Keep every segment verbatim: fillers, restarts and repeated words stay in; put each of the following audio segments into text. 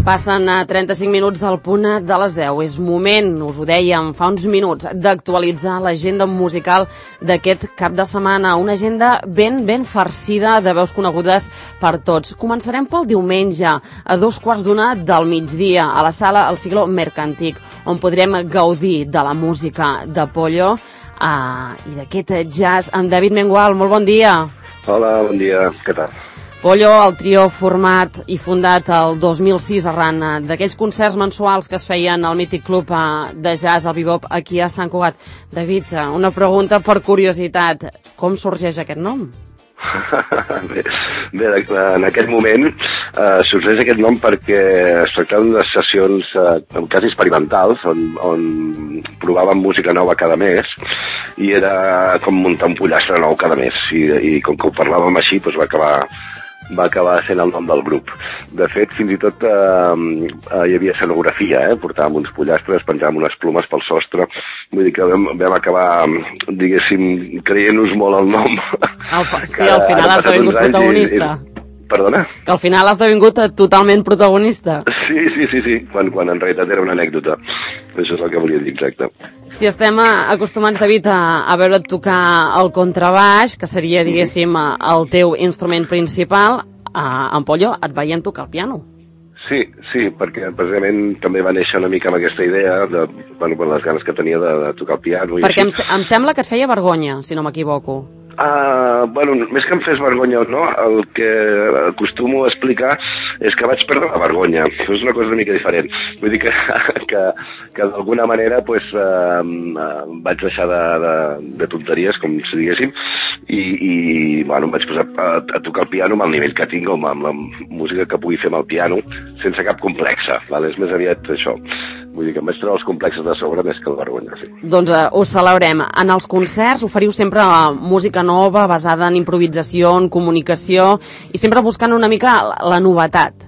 Passen a trenta-cinc minuts del punt de les deu. És moment, us ho dèiem fa uns minuts, d'actualitzar l'agenda musical d'aquest cap de setmana. Una agenda ben, ben farcida de veus conegudes per tots. Començarem pel diumenge, a dos quarts d'una del migdia, a la sala El Siglo Mercantic, on podrem gaudir de la música de Pollo uh, i d'aquest jazz amb David Mengual. Molt bon dia. Hola, bon dia. Què tal? Pollo, el trio format i fundat el dos mil sis arran d'aquells concerts mensuals que es feien al mític club de jazz al Bebop aquí a Sant Cugat. David, una pregunta per curiositat. Com sorgeix aquest nom? bé, bé, en aquell moment eh, sorgeix aquest nom perquè es tractaven de sessions eh, quasi experimentals on, on provàvem música nova cada mes i era com muntar un pollastre nou cada mes i, i com que ho parlàvem així doncs va acabar va acabar sent el nom del grup. De fet, fins i tot eh, eh, hi havia escenografia, eh? Portàvem uns pollastres, penjàvem unes plomes pel sostre, vull dir que vam, vam acabar, diguéssim, creient-nos molt el nom. Al fa... Sí, al final has devingut protagonista. I, i... Perdona? Que al final has devingut totalment protagonista. Sí, sí, sí, sí, quan, quan en realitat era una anècdota. Això és el que volia dir, exacte. Si estem acostumats, David, a, a veure't tocar el contrabaix, que seria, diguéssim, el teu instrument principal, a, en Pollo et veiem tocar el piano. Sí, sí, perquè precisament també va néixer una mica amb aquesta idea, de, bueno, les ganes que tenia de, de tocar el piano. I perquè així. em, em sembla que et feia vergonya, si no m'equivoco. Uh, bueno, més que em fes vergonya o no, el que acostumo a explicar és que vaig perdre la vergonya. És una cosa una mica diferent. Vull dir que, que, que d'alguna manera pues, uh, vaig deixar de, de, de tonteries, com si diguéssim, i, i bueno, em vaig posar a, a tocar el piano amb el nivell que tinc, amb, amb la música que pugui fer amb el piano, sense cap complexa. Vale? És més aviat això. Vull dir que em vaig treure els complexes de sobre més que la vergonya. Sí. Doncs uh, ho celebrem. En els concerts oferiu sempre música nova, basada en improvisació, en comunicació, i sempre buscant una mica la, la novetat.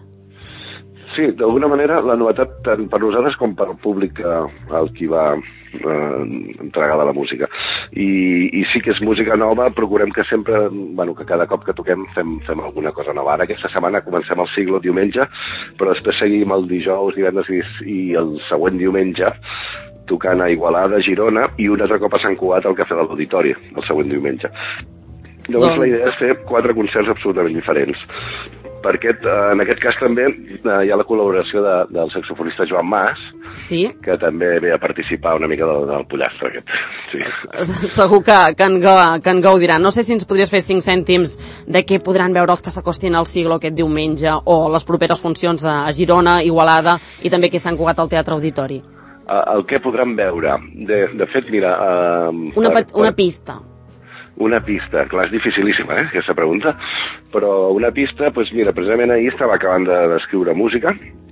Sí, d'alguna manera la novetat tant per nosaltres com per el públic al qui va eh, entregar de la música. I, I sí que és música nova, procurem que sempre, bueno, que cada cop que toquem fem, fem alguna cosa nova. Ara aquesta setmana comencem el Siglo diumenge, però després seguim el dijous, divendres i, i el següent diumenge tocant a Igualada, Girona, i un altre cop a Sant Cugat al Cafè de l'Auditori, el següent diumenge. Llavors doncs la idea és fer quatre concerts absolutament diferents. Per aquest, en aquest cas també hi ha la col·laboració de, del saxofonista Joan Mas, sí? Que també ve a participar una mica del, del pollastre aquest. Sí. Segur que, que, en, que en gaudiran. No sé si ens podries fer cinc cèntims de què podran veure els que s'acostin al Siglo aquest diumenge o les properes funcions a Girona, Igualada i també aquí a Sant Cugat al Teatre Auditori. El que podran veure? De, de fet, mira... Uh, una, per, una per... pista. Una pista, clar, és dificilíssima, eh, aquesta pregunta, però una pista, doncs mira, precisament ahir estava acabant d'escriure de, música,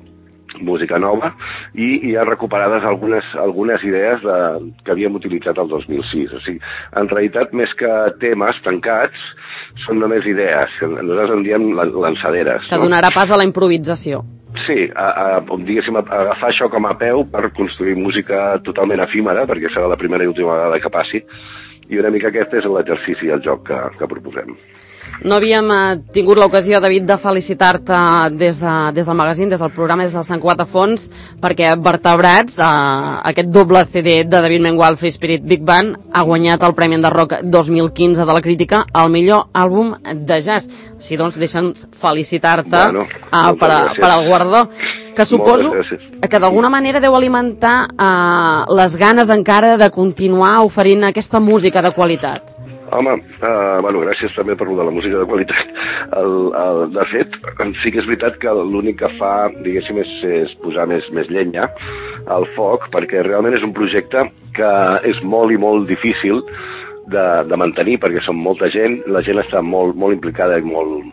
música nova, i hi ha recuperades algunes, algunes idees de, que havíem utilitzat el dos mil sis. O sigui, en realitat, més que temes tancats, són només idees, que nosaltres en diem lançaderes. Que donarà pas a la improvisació. Sí, a, a, diguéssim, a agafar això com a peu per construir música totalment efímera, perquè serà la primera i última vegada que passi, i una mica aquest és l'exercici i el joc que, que proposem. No havíem eh, tingut l'ocasió, David, de felicitar-te des, de, des del magazín, des del programa, des del Sant Cugat a Fons, perquè Vertebrats, eh, aquest doble C D de David Mengual, Free Spirit Big Band, ha guanyat el Premi de Rock dos mil quinze de la crítica al millor àlbum de jazz. Així doncs, deixa'ns felicitar-te bueno, eh, per, a, per al guardó, que suposo que d'alguna manera deu alimentar eh, les ganes encara de continuar oferint aquesta música de qualitat. Home, uh, bueno, gràcies també per lo de la música de qualitat. El, el, de fet, sí que és veritat que l'únic que fa, diguéssim, és, és posar més, més llenya al foc, perquè realment és un projecte que és molt i molt difícil de, de mantenir, perquè som molta gent, la gent està molt, molt implicada i molt,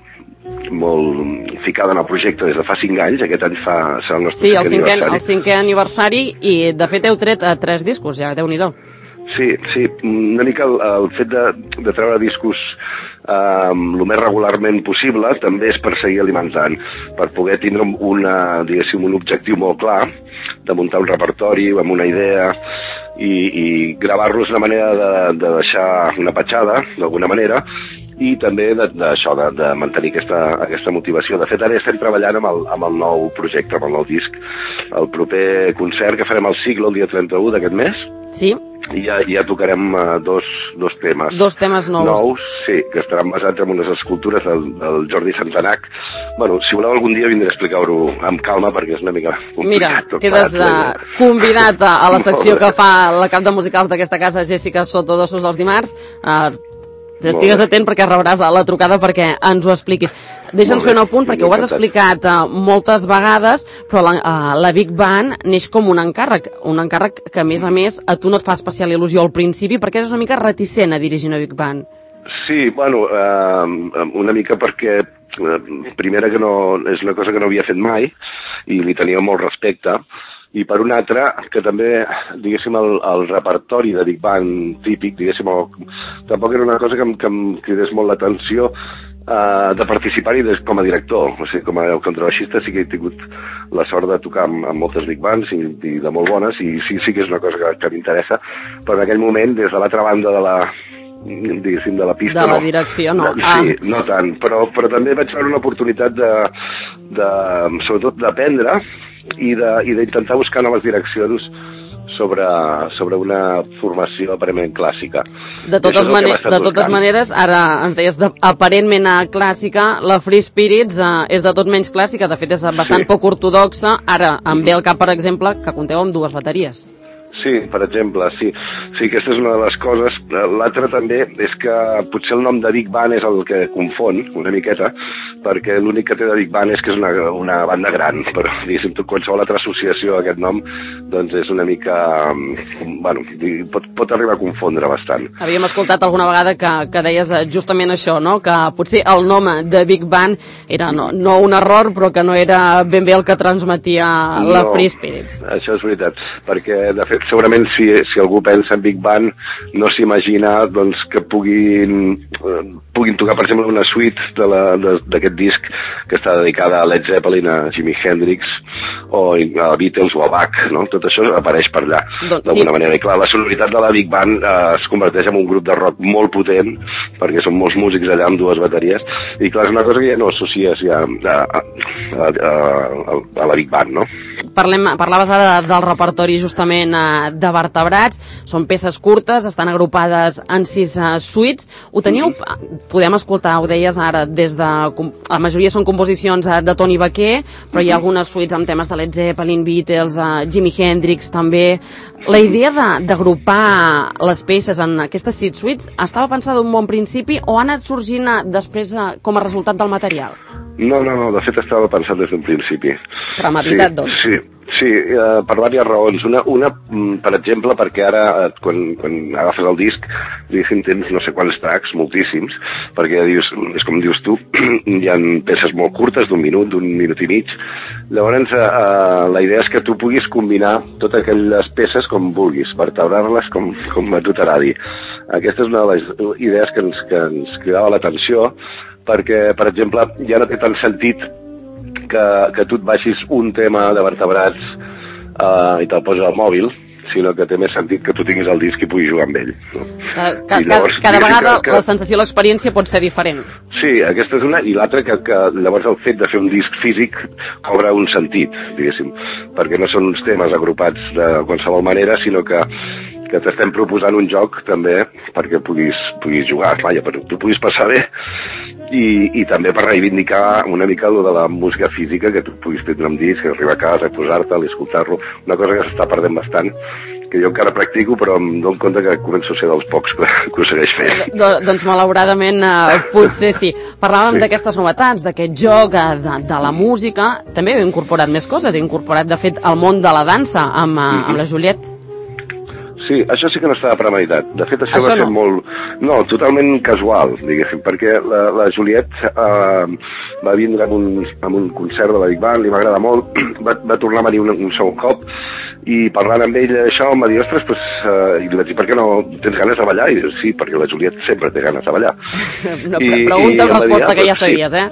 molt ficada en el projecte des de fa cinc anys, aquest any fa, serà el nostre sí, cinquè el cinquè, aniversari. el cinquè aniversari, i de fet heu tret a tres discos, ja, Déu-n'hi-do. Sí, sí, una mica el, el fet de, de treure discos eh, el més regularment possible també és per seguir alimentant, per poder tindre una, diguéssim, un objectiu molt clar de muntar un repertori amb una idea i, i gravar-los és una manera de, de deixar una petjada, d'alguna manera, i també d'això, de, de, de mantenir aquesta, aquesta motivació. De fet, ara estem treballant amb el, amb el nou projecte, amb el nou disc. El proper concert que farem al Siglo el dia trenta-u d'aquest mes, sí. i ja, ja tocarem uh, dos, dos temes. Dos temes nous. Nous, sí, que estaran basats en unes escultures del, del Jordi Santanac. Bueno, si voleu algun dia vindré a explicar-ho amb calma, perquè és una mica complicat. Mira, quedes uh, convidat a, a la secció que fa la cap de musicals d'aquesta casa, Jessica Soto Dossos, els dimarts. Uh, Estigues atent perquè rebràs la trucada perquè ens ho expliquis. Deixa'ns fer un apunt perquè ho has explicat uh, moltes vegades, però la, uh, la Big Band neix com un encàrrec, un encàrrec que a més a més a tu no et fa especial il·lusió al principi perquè és una mica reticent a dirigir una Big Band. Sí, bueno, uh, una mica perquè uh, primera que no, és una cosa que no havia fet mai i li tenia molt respecte, i per una altra, que també, diguéssim, el, el repertori de Big Band típic, diguéssim, el, tampoc era una cosa que em, que em cridés molt l'atenció uh, de participar-hi com a director. O sigui, com a contrabaixista sí que he tingut la sort de tocar amb, amb moltes Big Bands i, i de molt bones, i sí, sí que és una cosa que, que m'interessa, però en aquell moment, des de l'altra banda de la diguéssim, de la pista. De la direcció, no. no sí, ah. no tant, però, però també vaig veure una oportunitat de, de sobretot d'aprendre i d'intentar buscar noves direccions sobre, sobre una formació aparentment clàssica. De totes, mane de totes maneres, ara ens deies de, aparentment clàssica, la Free Spirits eh, és de tot menys clàssica, de fet és bastant sí. poc ortodoxa. Ara em ve al cap, per exemple, que compteu amb dues bateries. Sí, per exemple, sí. Sí, aquesta és una de les coses. L'altra també és que potser el nom de Big Band és el que confon una miqueta, perquè l'únic que té de Big Band és que és una, una banda gran, però diguéssim, qualsevol altra associació a aquest nom doncs és una mica... Bueno, pot, pot arribar a confondre bastant. Havíem escoltat alguna vegada que, que deies justament això, no? Que potser el nom de Big Band era no, no un error, però que no era ben bé el que transmetia la no, Free Spirits. Això és veritat, perquè de fet segurament si, si algú pensa en Big Band no s'imagina doncs, que puguin, eh, puguin tocar, per exemple, una suite d'aquest disc que està dedicada a Led Zeppelin, a Jimi Hendrix, o a Beatles o a Bach, no? Tot això apareix per allà, doncs, d'alguna sí. manera. I clar, la sonoritat de la Big Band eh, es converteix en un grup de rock molt potent, perquè són molts músics allà amb dues bateries, i clar, és una cosa que ja no associes ja a, a, a, a, a la Big Band, no? Parlem, parlaves ara del repertori justament eh, de vertebrats, són peces curtes, estan agrupades en sis uh, suites. Ho teniu, mm-hmm. podem escoltar, ho deies ara, des de... La majoria són composicions uh, de Toni Baquer, però mm-hmm. hi ha algunes suites amb temes de Led Zeppelin, Beatles, uh, Jimi Hendrix també. La idea d'agrupar les peces en aquestes sis suites estava pensada d'un bon principi o ha anat sorgint uh, després uh, com a resultat del material? No, no, no, de fet estava pensat des d'un principi. Premeditat, sí, doncs. Sí, sí, eh, per diverses raons. Una, una, per exemple, perquè ara, eh, quan, quan agafes el disc, diguéssim, tens no sé quants tracks, moltíssims, perquè ja dius, és com dius tu, hi ha peces molt curtes, d'un minut, d'un minut i mig. Llavors, eh, la idea és que tu puguis combinar totes aquelles peces com vulguis, vertebrar-les com, com a tu t'agradi. Aquesta és una de les idees que ens, que ens cridava l'atenció, perquè, per exemple, ja no té tant sentit que, que tu et baixis un tema de vertebrats eh, i te'l poses al mòbil, sinó que té més sentit que tu tinguis el disc i puguis jugar amb ell. No? Cada, cada, llavors, cada vegada que, que... la sensació, l'experiència pot ser diferent. Sí, aquesta és una, i l'altra que, que llavors el fet de fer un disc físic cobra un sentit, diguéssim, perquè no són uns temes agrupats de qualsevol manera, sinó que que t'estem proposant un joc també perquè puguis, puguis jugar, clar, perquè tu puguis passar bé i, i també per reivindicar una mica lo de la música física, que tu puguis prendre un disc, arribar a casa, posar-te'l i escoltar-lo, una cosa que s'està perdent bastant, que jo encara practico, però em dono compte que començo a ser dels pocs que, que ho segueix fent. Do, doncs malauradament eh, potser sí. Parlàvem sí. d'aquestes novetats, d'aquest joc, eh, de, de la música, també heu incorporat més coses, he incorporat de fet el món de la dansa amb, mm-hmm. amb la Juliette. Sí, això sí que no estava premeditat. De fet, això, això va ser no. molt... No, totalment casual, diguéssim, perquè la, la Juliette eh, va vindre amb un, amb un concert de la Big Band, li va agradar molt, va, va tornar a venir un, un segon cop, i parlant amb ella això, em va dir, ostres, pues, eh, i li vaig dir, per què no tens ganes de ballar? I diu, sí, perquè la Juliette sempre té ganes de ballar. No, I, pregunta i amb resposta dir, ah, que ja sabies, sí. eh?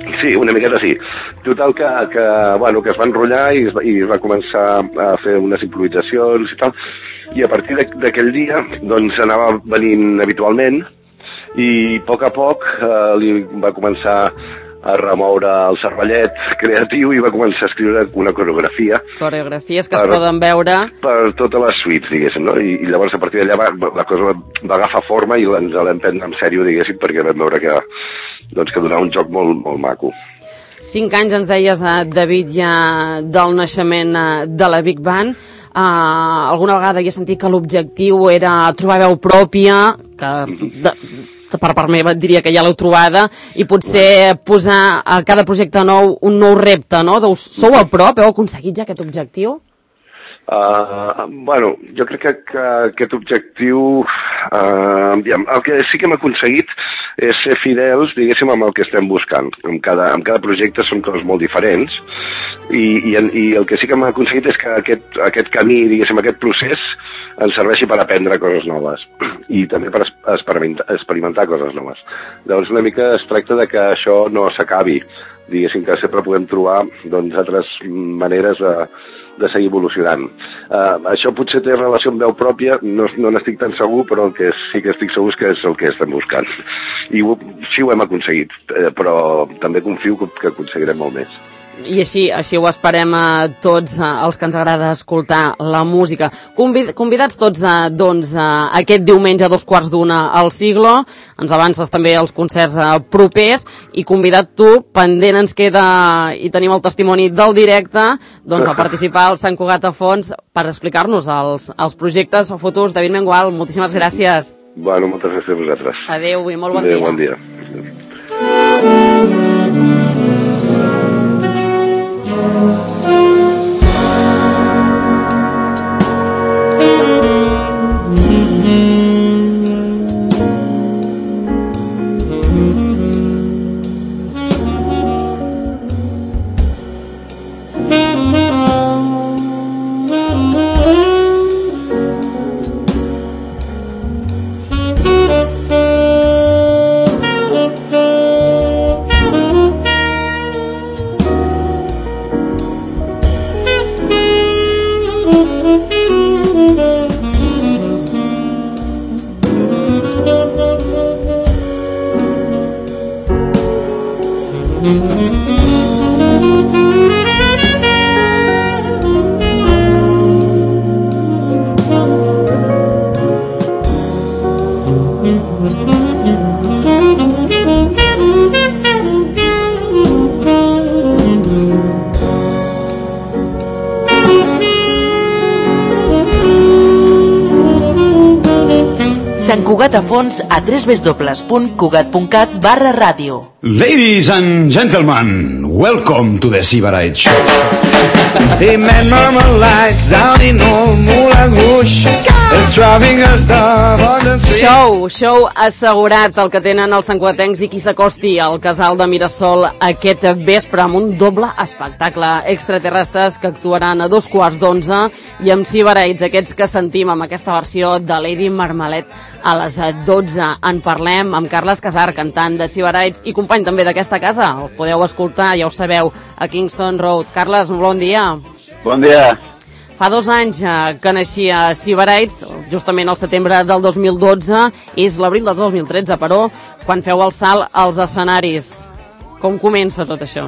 Sí, una miqueta sí. Total que, que, bueno, que es va enrotllar i es va, i es va començar a fer unes improvisacions i tal, i a partir d'aquell dia doncs anava venint habitualment i a poc a poc eh, li va començar a remoure el cervellet creatiu i va començar a escriure una coreografia. Coreografies que per, es poden veure... Per totes les suites, diguéssim, no? I, i llavors a partir d'allà va, la cosa va, va agafar forma i ens l'hem prendre en sèrio, diguéssim, perquè vam veure que, doncs, que donava un joc molt, molt maco. Cinc anys ens deies, eh, David, ja del naixement eh, de la Big Band. Eh, alguna vegada havia sentit que l'objectiu era trobar veu pròpia, que... De, per part meva diria que ja l'heu trobada, i potser posar a cada projecte nou un nou repte, no? Doncs sou a prop? Heu aconseguit ja aquest objectiu? Uh, bueno, jo crec que, que aquest objectiu, uh, el que sí que hem aconseguit és ser fidels, diguéssim, amb el que estem buscant. En cada, en cada projecte són coses molt diferents i, i, i el que sí que hem aconseguit és que aquest, aquest camí, diguéssim, aquest procés ens serveixi per aprendre coses noves i també per experimentar, experimentar coses noves. Llavors una mica es tracta de que això no s'acabi, diguéssim, que sempre podem trobar doncs, altres maneres de de seguir evolucionant. Uh, això potser té relació amb veu pròpia, no, no n'estic tan segur, però el que sí que estic segur és que és el que estem buscant. I ho, sí ho hem aconseguit, eh, però també confio que, que aconseguirem molt més. I així, així ho esperem a tots a, els que ens agrada escoltar la música. Convid, convidats tots a, doncs, a aquest diumenge a dos quarts d'una al Siglo. Ens avances també els concerts a, propers i convidat tu, pendent ens queda i tenim el testimoni del directe, doncs a participar al Sant Cugat a Fons per explicar-nos els, els projectes futurs. David Mengual, moltíssimes gràcies. Bueno, moltes gràcies a vosaltres. Adéu i molt bon Adéu, dia. Bon dia. Sant Cugat a Fons a w w w punt cugat punt cat barra ràdio. Ladies and gentlemen, welcome to the Sibarite Show. He made marmalades down in old Moulin Rouge. Driving a stuff on the street. Show, show assegurat el que tenen els santcugatencs i qui s'acosti al casal de Mirasol aquest vespre amb un doble espectacle. Extraterrestres que actuaran a dos quarts d'onze i amb Sibarites, aquests que sentim amb aquesta versió de Lady Marmalade a les dotze. En parlem amb Carles Casar, cantant de Sibarites i company també d'aquesta casa. El podeu escoltar, ja ho sabeu, a Kingston Road. Carles, un bon dia. Bon dia. Fa dos anys eh, que naixia Sibarites, justament al setembre del dos mil dotze, és l'abril del dos mil tretze, però, quan feu el salt als escenaris. Com comença tot això?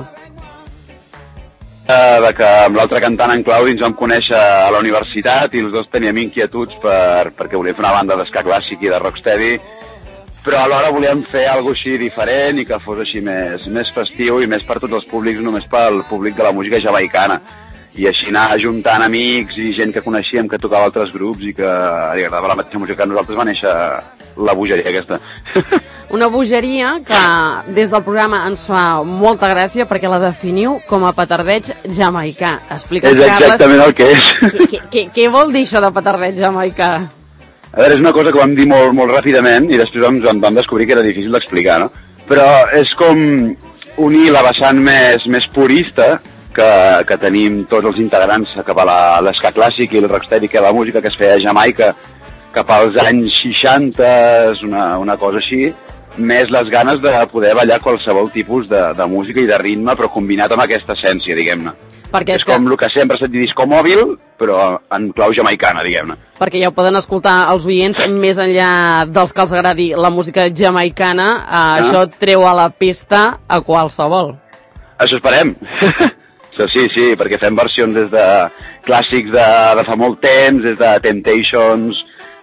Uh, de que amb l'altre cantant, en Claudi, ens vam conèixer a la universitat i els dos teníem inquietuds per, perquè volíem fer una banda d'esca clàssic i de rocksteady, però alhora volíem fer alguna cosa així diferent i que fos així més, més festiu i més per tots els públics, només pel públic de la música jamaicana. I així anar ajuntant amics i gent que coneixíem que tocava altres grups i que li agradava la mateixa música que a nosaltres, va néixer la bogeria aquesta. Una bogeria que des del programa ens fa molta gràcia perquè la definiu com a petardeig jamaicà. Explica'ns, és exactament Carles, el que és. Què, què, què vol dir això de petardeig jamaicà? A veure, és una cosa que vam dir molt, molt ràpidament i després vam, vam descobrir que era difícil d'explicar, no? Però és com unir la vessant més, més purista que, que tenim tots els integrants cap a l'esca clàssic i el rocksteady, que la música que es feia a Jamaica cap als anys seixanta, una, una cosa així, més les ganes de poder ballar qualsevol tipus de, de música i de ritme, però combinat amb aquesta essència, diguem-ne. Perquè és, és com que... el que sempre s'ha dit disco mòbil, però en clau jamaicana, diguem-ne. Perquè ja ho poden escoltar els oients, més enllà dels que els agradi la música jamaicana, eh, ah. això treu a la pista a qualsevol. Això esperem. Això sí, sí, perquè fem versions des de clàssics de, de fa molt temps, des de Temptations,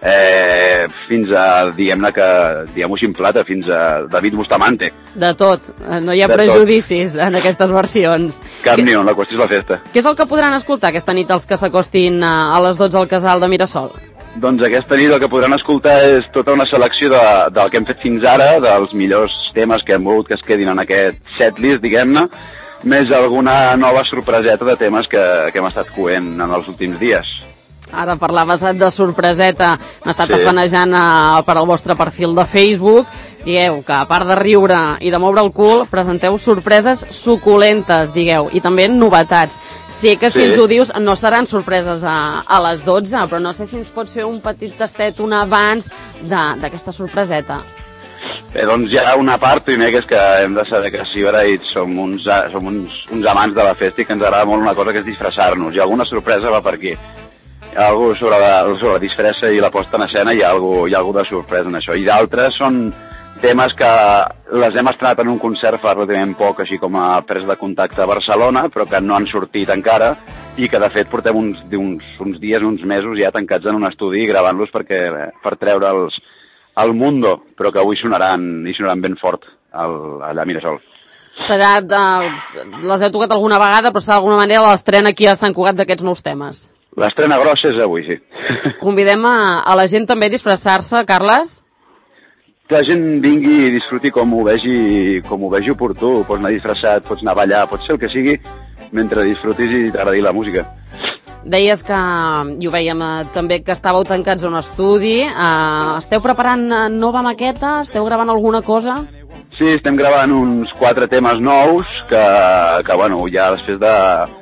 eh, fins a, diguem-ne que, diguem-ho així en plata, fins a David Bustamante. De tot, no hi ha de prejudicis tot. En aquestes versions. Cap ni un, la qüestió és la festa. Què és el que podran escoltar aquesta nit els que s'acostin a les dotze al casal de Mirasol? Doncs aquesta nit el que podran escoltar és tota una selecció de, del que hem fet fins ara, dels millors temes que hem volgut que es quedin en aquest setlist, diguem-ne, més alguna nova sorpreseta de temes que, que hem estat coent en els últims dies. Ara parlaves de sorpreseta, m'he estat sí. afanejant a, per al vostre perfil de Facebook. Digueu que a part de riure i de moure el cul, presenteu sorpreses suculentes, digueu, i també novetats. Sé que si sí. ens ho dius no seran sorpreses a, a les dotze, però no sé si ens pots fer un petit tastet, un abans d'aquesta sorpreseta. Bé, doncs hi ha una part, primer, que és que hem de saber que Sibaraïts som, uns, som uns, uns amants de la festa i que ens agrada molt una cosa que és disfressar-nos. I alguna sorpresa va per aquí. Hi ha alguna sobre la, sobre la disfressa i la posta en escena, hi ha alguna, hi ha alguna de sorpresa en això. I d'altres són temes que les hem estrenat en un concert fa relativament poc, així com a presa de contacte a Barcelona, però que no han sortit encara i que de fet portem uns, uns, uns dies, uns mesos ja tancats en un estudi gravant-los perquè per treure'ls al Mundo, però que avui sonaran, i sonaran ben fort al, allà a Mirasol. Serà de... Les heu tocat alguna vegada, però serà d'alguna manera l'estrena aquí a Sant Cugat d'aquests nous temes. L'estrena grossa és avui, sí. Convidem a, a la gent també a disfressar-se, Carles? Que la gent vingui i disfruti com ho vegi, com ho vegi oportú. Pots anar disfressat, pots anar a ballar, pots fer el que sigui, mentre disfrutis i t'agradi la música. Deies que, i ho veiem eh, també, que estàveu tancats a un estudi. Eh, esteu preparant nova maqueta? Esteu gravant alguna cosa? Sí, estem gravant uns quatre temes nous que, que bueno, ja després de...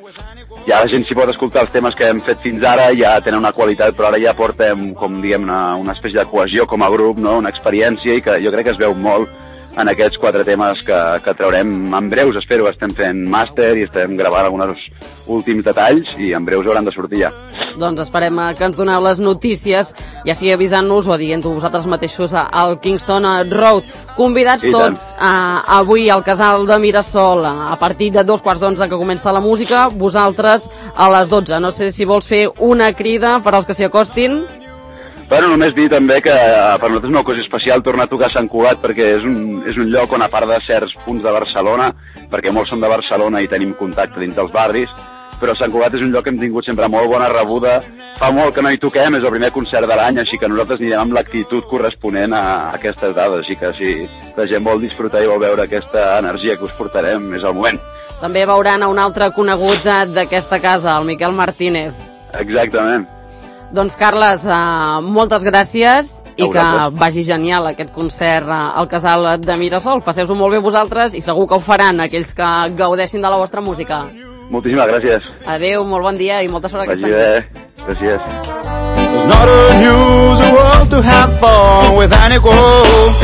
Ja la gent s'hi pot escoltar els temes que hem fet fins ara, ja tenen una qualitat, però ara ja portem, com diguem, una, una espècie de cohesió com a grup, no? Una experiència, i que jo crec que es veu molt en aquests quatre temes que, que traurem en breus, espero. Estem fent màster i estem gravant alguns últims detalls i en breus hauran de sortir ja. Doncs esperem que ens doneu les notícies, ja sigui avisant-nos o dient-ho vosaltres mateixos al Kingston Road. Convidats tots a, avui al casal de Mirasol a partir de dos quarts d'onze que comença la música, vosaltres a les dotze. No sé si vols fer una crida per als que s'hi acostin. Bueno, només dir també que per nosaltres és una cosa especial tornar a tocar a Sant Cugat, perquè és un, és un lloc on, a part de certs punts de Barcelona, perquè molts són de Barcelona i tenim contacte dins dels barris, però Sant Cugat és un lloc que hem tingut sempre molt bona rebuda. Fa molt que no hi toquem, és el primer concert de l'any, així que nosaltres anirem amb l'actitud corresponent a aquestes dades, així que si la gent vol disfrutar i vol veure aquesta energia que us portarem, és el moment. També veuran a un altre conegut d'aquesta casa, el Miquel Martínez. Exactament. Doncs, Carles, uh, moltes gràcies i que vagi genial aquest concert uh, al casal de Mirasol. Passeu-ho molt bé vosaltres i segur que ho faran aquells que gaudeixin de la vostra música. Moltíssimes gràcies. Adéu, molt bon dia i molta sort aquesta nit. Gràcies. It's not unusual to have fun with any goal.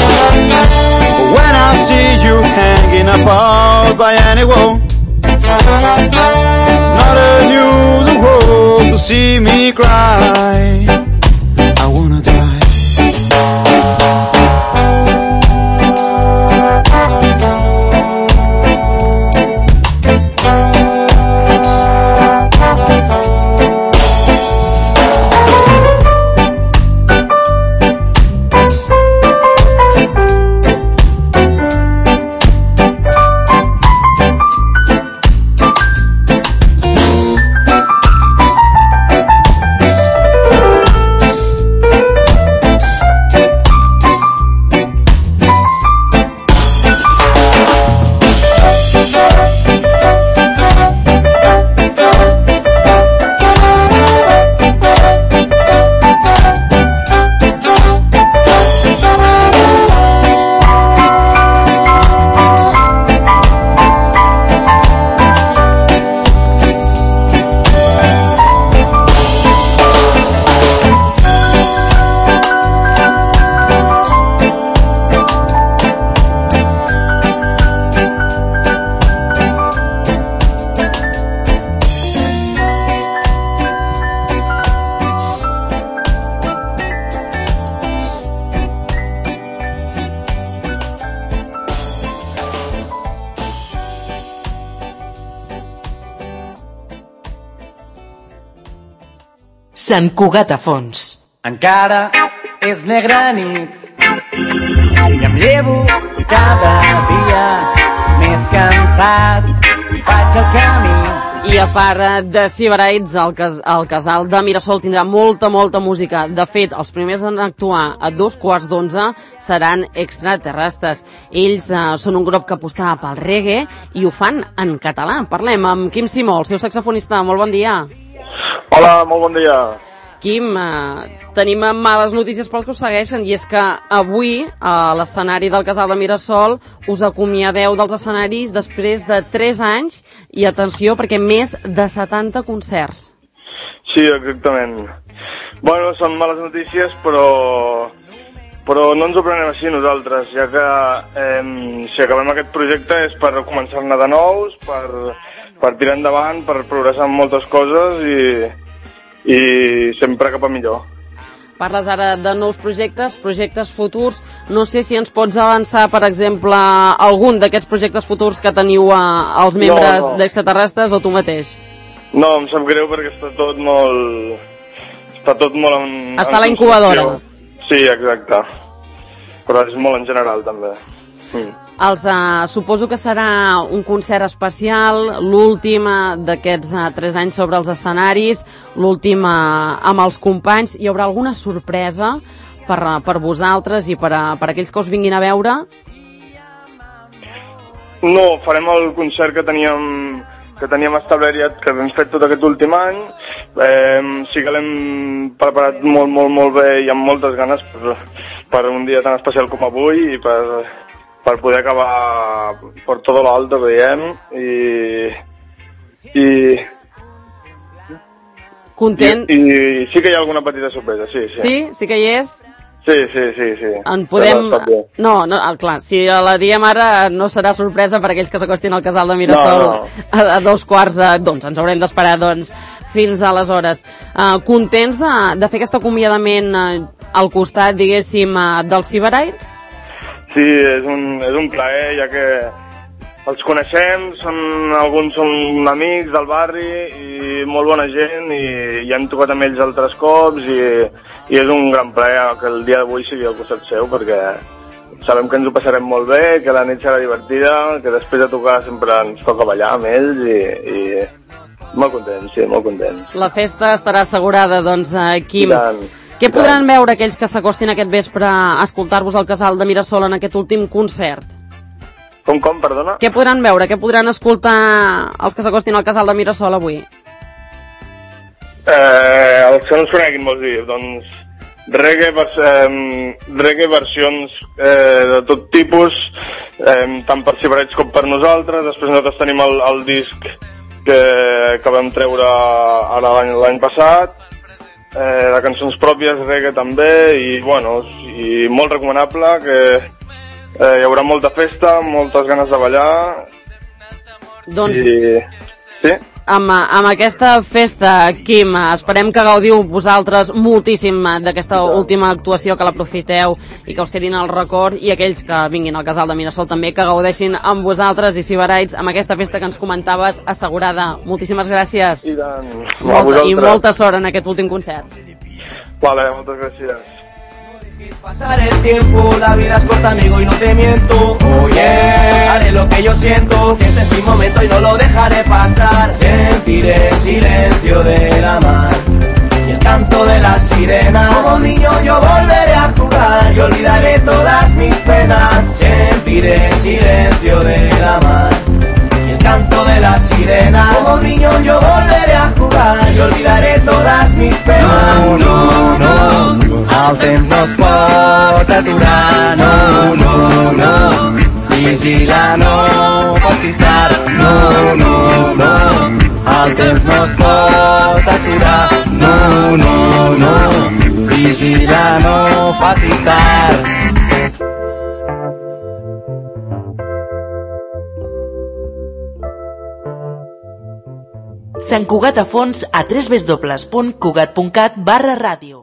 But when I see you hanging about by any wall, it's not unusual to see me cry. I wanna die. Sant Cugat a Fons. Encara és negra nit i em llevo cada dia més cansat. Faig el camí. I a part de Sibarites, el, cas, el casal de Mirasol tindrà molta, molta música. De fet, els primers en actuar a dos quarts d'onze seran Extraterrestres. Ells eh, són un grup que apostava pel reggae i ho fan en català. Parlem amb Quim Simó, el seu saxofonista. Molt bon dia. Hola, molt bon dia. Quim, eh, tenim males notícies pels que us segueixen, i és que avui a l'escenari del Casal de Mirasol us acomiadeu dels escenaris després de tres anys i, atenció, perquè més de setanta concerts. Sí, exactament. Bueno, són males notícies, però, però no ens ho prenem així nosaltres, ja que eh, si acabem aquest projecte és per començar-ne de nous, per, per tirar endavant, per progressar en moltes coses i... i sempre cap a millor. Parles ara de nous projectes, projectes futurs. No sé si ens pots avançar, per exemple, algun d'aquests projectes futurs que teniu a, als membres no, no. d'Extraterrestres, o tu mateix? No, em sap greu perquè està tot molt... Està tot molt en... Està en la incubadora. Sí, exacte. Però és molt en general, també. Mm. Els, uh, suposo que serà un concert especial, l'últim d'aquests uh, tres anys sobre els escenaris, l'últim uh, amb els companys. Hi haurà alguna sorpresa per, uh, per vosaltres i per, uh, per aquells que us vinguin a veure? No, farem el concert que teníem, que teníem establert, que hem fet tot aquest últim any. Eh, sí que l'hem preparat molt, molt, molt bé i amb moltes ganes per, per un dia tan especial com avui i per... per poder acabar per tot l'alto que diem i... i... Content? I, I sí que hi ha alguna petita sorpresa, sí. Sí, sí, sí que hi és? Sí, sí, sí. sí. En podem... No, no, clar, si la diem ara no serà sorpresa per aquells que s'acostin al Casal de Mirasol no, no. A, a dos quarts, a, doncs ens haurem d'esperar doncs, fins aleshores. Uh, contents de, de fer aquest acomiadament uh, al costat, diguéssim, uh, dels Sibarites? Sí, és un, és un plaer, ja que els coneixem, són, alguns són amics del barri i molt bona gent i, i hem tocat amb ells altres cops i, i és un gran plaer que el dia d'avui sigui al costat seu perquè sabem que ens ho passarem molt bé, que la nit serà divertida, que després de tocar sempre ens toca ballar amb ells i, i molt contents, sí, molt contents. La festa estarà assegurada, doncs, eh, Quim. Què podran veure aquells que s'acostin aquest vespre a escoltar-vos al Casal de Mirasol en aquest últim concert? Com, com, perdona? Què podran veure, què podran escoltar els que s'acostin al Casal de Mirasol avui? Eh, els que no ens coneguin, vols dir, doncs reggae, vers, eh, reggae versions eh, de tot tipus, eh, tant per Sibarites com per nosaltres. Després nosaltres tenim el, el disc que, que vam treure ara l'any passat, Eh, de cançons pròpies, reggae també, i bueno, i molt recomanable, que eh, hi haurà molta festa, moltes ganes de ballar. Doncs, i... sí? amb, amb aquesta festa, Quim, esperem que gaudiu vosaltres moltíssim d'aquesta última actuació, que l'aprofiteu i que us quedin al record, i aquells que vinguin al Casal de Mirasol també, que gaudeixin amb vosaltres i Sibarites amb aquesta festa que ens comentaves assegurada. Moltíssimes gràcies. I, tant, molta, i molta sort en aquest últim concert. Vale, moltes gràcies. Pasar el tiempo, la vida es corta, amigo, y no te miento. Oye, haré lo que yo siento, que este es mi momento y no lo dejaré pasar. Sentiré el silencio de la mar y el canto de las sirenas. Como niño yo volveré a jugar y olvidaré todas mis penas. Sentiré el silencio de la mar y el canto de las sirenas. Como niño yo volveré a jugar y olvidaré todas mis penas. No, no, no, el temps no es pot aturar. No, no, no, vigila, no facis tard. No, no, no, el temps no es pot aturar. No, no, no, vigila, no facis tard. Sant Cugat a Fons a w w w punt cugat punt cat barra ràdio.